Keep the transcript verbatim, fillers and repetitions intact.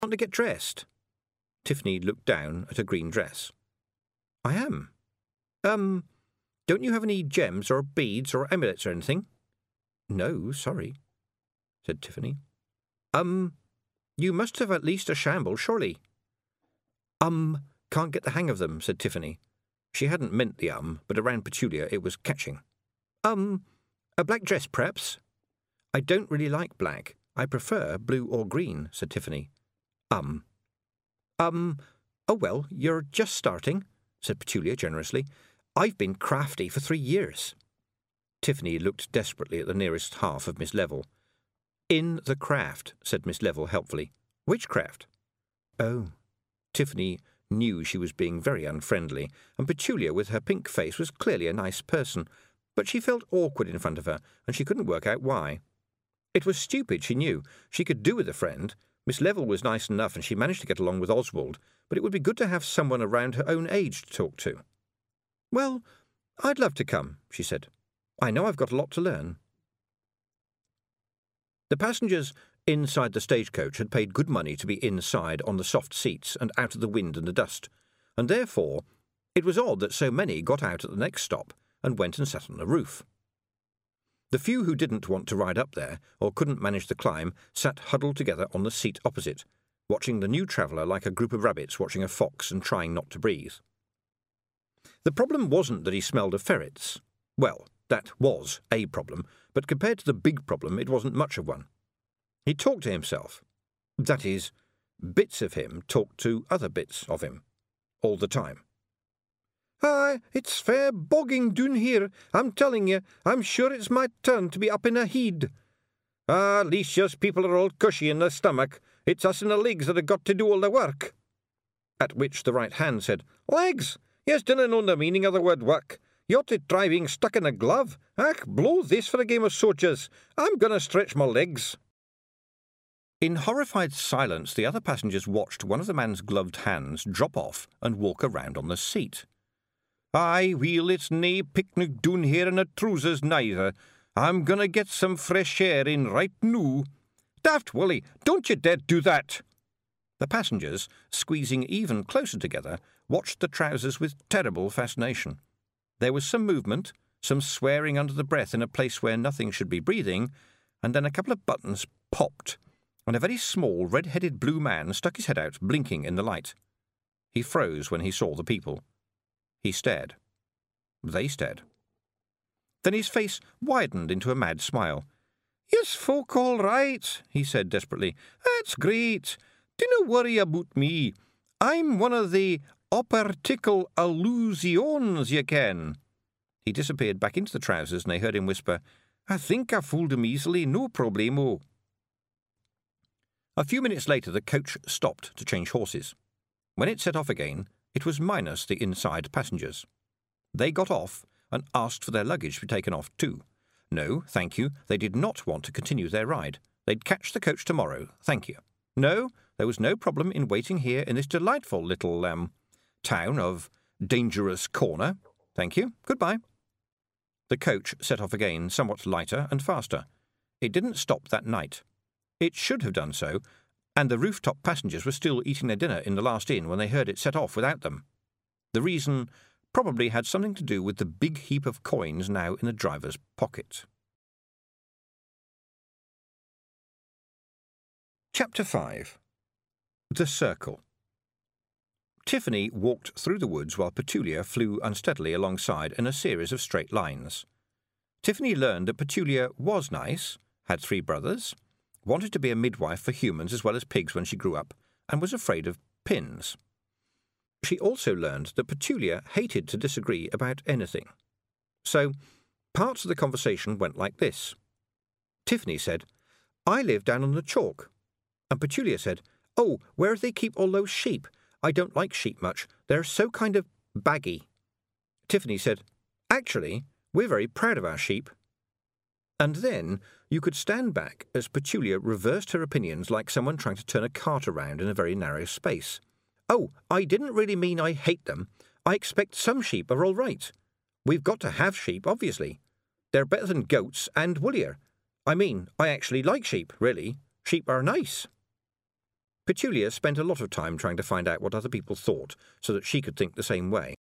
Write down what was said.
Want to get dressed?" Tiffany looked down at her green dress. "I am. Um, don't you have any gems or beads or amulets or anything?" "No, sorry," said Tiffany. Um, you must have at least a shamble, surely." Um, can't get the hang of them," said Tiffany. She hadn't meant the um, but around Petulia it was catching. Um, a black dress, perhaps?" "I don't really like black. I prefer blue or green," said Tiffany. Um. Um, oh well, you're just starting," said Petulia generously. "I've been crafty for three years." Tiffany looked desperately at the nearest half of Miss Level. "In the craft," said Miss Level helpfully. "Which craft?" "Oh." Tiffany knew she was being very unfriendly, and Petulia with her pink face was clearly a nice person, but she felt awkward in front of her, and she couldn't work out why. It was stupid, she knew. She could do with a friend. Miss Level was nice enough, and she managed to get along with Oswald, but it would be good to have someone around her own age to talk to. "Well, I'd love to come," she said. "I know I've got a lot to learn." The passengers inside the stagecoach had paid good money to be inside on the soft seats and out of the wind and the dust, and therefore it was odd that so many got out at the next stop and went and sat on the roof. The few who didn't want to ride up there or couldn't manage the climb sat huddled together on the seat opposite, watching the new traveller like a group of rabbits watching a fox and trying not to breathe. The problem wasn't that he smelled of ferrets. Well, that was a problem, but compared to the big problem it wasn't much of one. He talked to himself. That is, bits of him talked to other bits of him, all the time. "Ah, it's fair bogging doon here, I'm telling you. I'm sure it's my turn to be up in a head. Ah, Alicia's people are all cushy in the stomach. It's us in the legs that have got to do all the work." At which the right hand said, "Legs? Yes, dinna know the meaning of the word work. You ought to try being stuck in a glove. Ach, blow this for a game of soldiers. I'm going to stretch my legs." In horrified silence, the other passengers watched one of the man's gloved hands drop off and walk around on the seat. "Aye, weel, it's nae picnic doon here in the trousers neither. I'm going to get some fresh air in right noo. Daft Willie, don't you dare do that." The passengers, squeezing even closer together, watched the trousers with terrible fascination. There was some movement, some swearing under the breath in a place where nothing should be breathing, and then a couple of buttons popped, and a very small, red-headed blue man stuck his head out, blinking in the light. He froze when he saw the people. He stared. They stared. Then his face widened into a mad smile. "Yes, folk all right," he said desperately. "That's great. Dinna worry about me. I'm one of the optical illusions, ye ken." He disappeared back into the trousers, and they heard him whisper, "I think I fooled him easily, no problemo." A few minutes later the coach stopped to change horses. When it set off again, it was minus the inside passengers. They got off and asked for their luggage to be taken off too. No, thank you, they did not want to continue their ride. They'd catch the coach tomorrow, thank you. No, there was no problem in waiting here in this delightful little, um, town of Dangerous Corner. Thank you, goodbye. The coach set off again, somewhat lighter and faster. It didn't stop that night. It should have done so, and the rooftop passengers were still eating their dinner in the last inn when they heard it set off without them. The reason probably had something to do with the big heap of coins now in the driver's pocket. Chapter five. The Circle. Tiffany walked through the woods while Petulia flew unsteadily alongside in a series of straight lines. Tiffany learned that Petulia was nice, had three brothers, wanted to be a midwife for humans as well as pigs when she grew up, and was afraid of pins. She also learned that Petulia hated to disagree about anything. So, parts of the conversation went like this. Tiffany said, "I live down on the chalk." And Petulia said, "Oh, where do they keep all those sheep? I don't like sheep much. They're so kind of baggy." Tiffany said, "Actually, we're very proud of our sheep." And then you could stand back as Petulia reversed her opinions like someone trying to turn a cart around in a very narrow space. "Oh, I didn't really mean I hate them. I expect some sheep are all right. We've got to have sheep, obviously. They're better than goats and woollier. I mean, I actually like sheep, really. Sheep are nice." Petulia spent a lot of time trying to find out what other people thought so that she could think the same way.